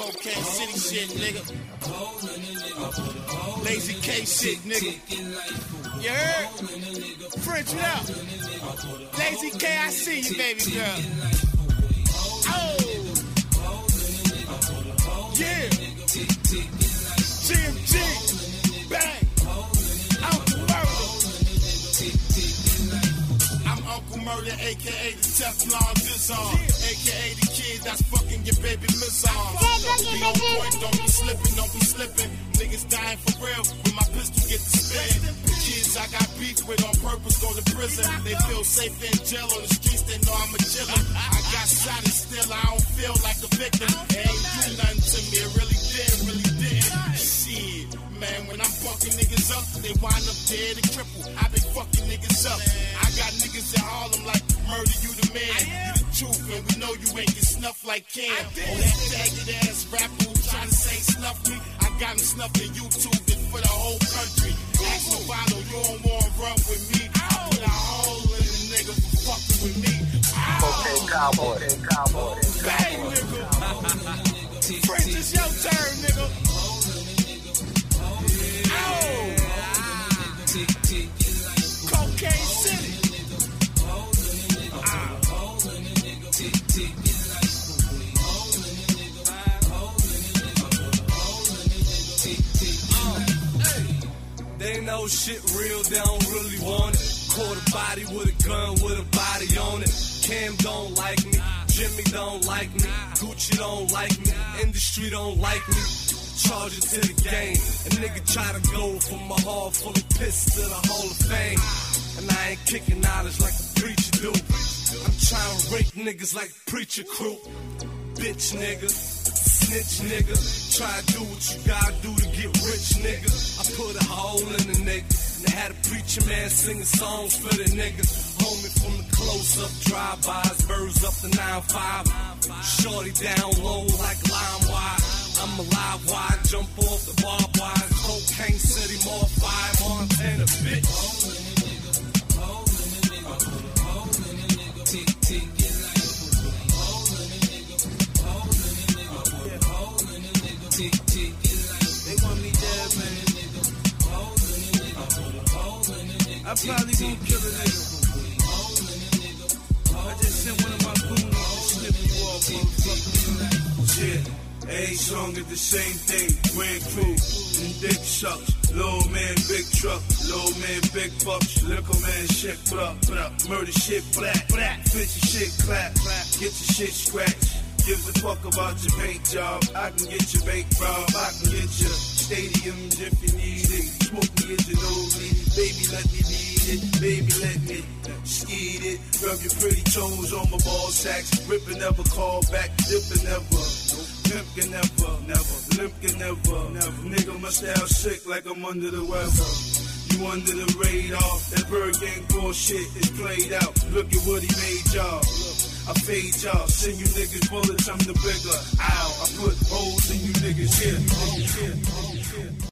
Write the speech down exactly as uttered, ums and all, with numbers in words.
Cocaine City shit, nigga. Lazy K shit, nigga. You heard? French it out. Lazy K, I see you, baby girl. Oh. Yeah. G M G. Bang. Uncle Murder. I'm Uncle Murder, a k a the Teflon Dizzon. A K A the kid that's fucking your baby Miss on. Be on point, don't be slipping, don't be slipping. Niggas dying for real when my pistol get to spin. The kids I got beef with on purpose go to prison. They feel safe in jail on the streets, they know I'm a chiller. I got shot and still I don't feel like a victim. It ain't do nothing to me, it really did, really did. Shit, man, when I'm fucking niggas up, they wind up dead and crippled. I been fucking niggas up. I got niggas in Harlem like murder you the man. You the truth, and we know you ain't get snuffed like Cam. Oh, that faggot ass rapper who trying to say snuff me, I got him snuffed in YouTube and for the whole country. Ask Lovato, you don't want to run with me. I put a hole in the nigga for fucking with me. Okay, cowboy, okay, cowboy. Bang, nigga. French, it's your turn, nigga. Oh. Cocaine City. They know shit real, they don't really want it. Caught a body with a gun with a body on it. Cam don't like me, Jimmy don't like me, Gucci don't like me, industry don't like me. Charge it to the game. A nigga try to go from my heart full of piss to the Hall of Fame. And I ain't kicking knowledge like a preacher do. I'm trying to rape niggas like preacher crew. Bitch nigga, snitch nigga. Try to do what you gotta do to get rich nigga. I put a hole in the nigga. And I had a preacher man singing songs for the nigga. Homie from the close-up drive-bys, birds up the nine five. Shorty down low like lime wire. I'm alive wide, jump off the barbed wire. Cocaine City, more fire, Montana, bitch. They want me dead, man. I probably won't kill a nigga. I just sent one of my goons to slip you off, motherfucker. Yeah. Every song is the same thing. Grand crew and dick sucks. Low man, big truck. Low man, big bucks. Liquor man, shit, blah, blah. Murder shit, black, black. Fishy shit, clap, clap. Get your shit scratched. Gives a fuck about your paint job. I can get your bank robbed. I can get your stadiums if you need it. Smoke me at your nose, baby, let me need it. Baby, let me skeet it. Rub your pretty toes on my ball sacks. Rippin' never call back. Dippin' never. Pimp can never, never. Limp can never, never. Nigga, my style sick like I'm under the weather. You under the radar. That bird gang bullshit is played out. Look at what he made y'all. I fade y'all, send you niggas bullets, I'm the bigger. Ow, I put holes in you niggas here.